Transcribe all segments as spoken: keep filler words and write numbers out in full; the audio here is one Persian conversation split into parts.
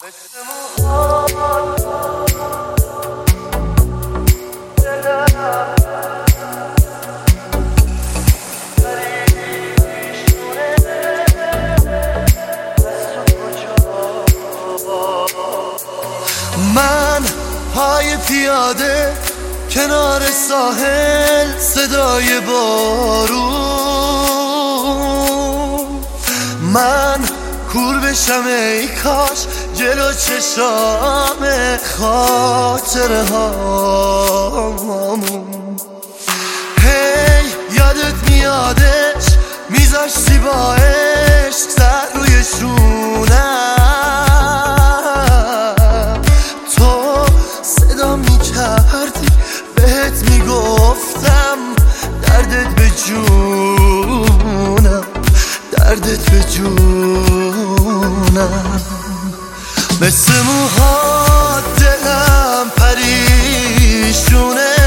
من پای پیاده کنار ساحل، صدای بارون، من کور بشم ای کاش جلو چشام خاطره هامون. هی یادت میادش میذاشتی با عشق سر روی شونم، تو صدا میکردی بهت میگفتم دردت به جونم، دردت به جونم. مثل موهات دلم پریشونه،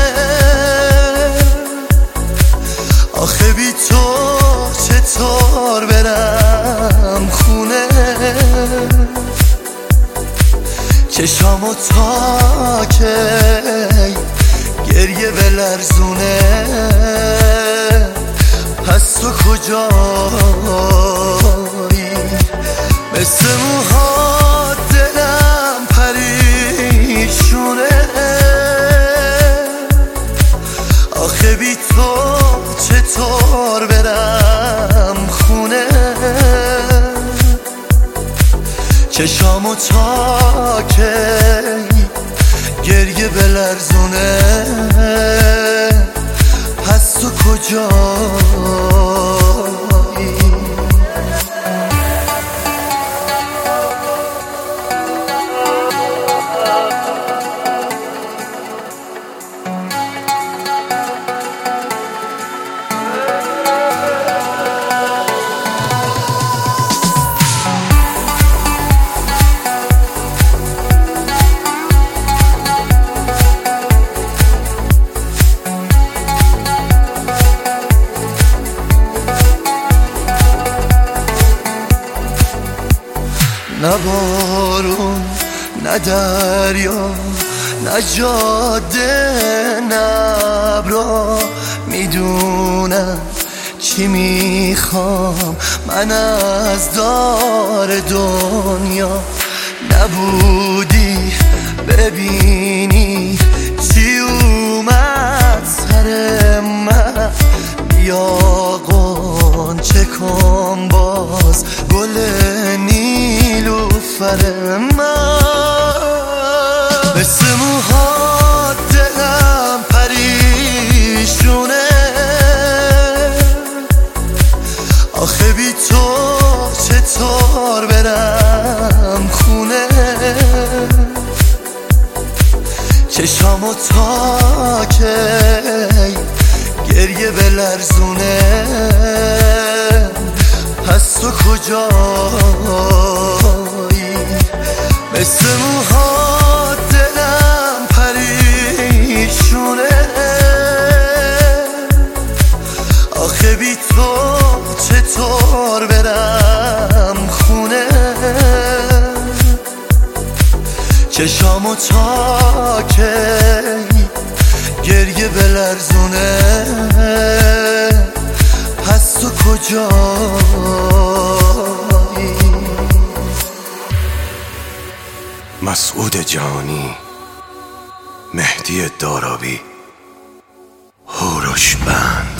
آخه بی تو چطور برم خونه؟ چشامو تا کی گریه بلرزونه، پس تو کجایی؟ مثل موهات دلم پریشونه، آخه بی تو چطور برم خونه؟ چشامو تا کی گریه بلرزونه، پس تو کجایی؟ نه بارون، نه دریا، نه جاده، نه ابرا، میدونم چی میخوام من از دار دنیا. نبودی ببینی چی اومد سر من، بیا غنچه کن باز گل نیلوفر من. مثل موهات دلم پریشونه، آخه بی تو چطور برم خونه؟ چشامو تا کی گریه بلرزونه، پس تو کجایی؟ مثل موهات دلم پریشونه، آخه بی تو چطور برم خونه؟ چشامو تا کی گریه بلرزونه، پس تو کجایی؟ مسعود جانی، مهدی دارابی، هوروش بند.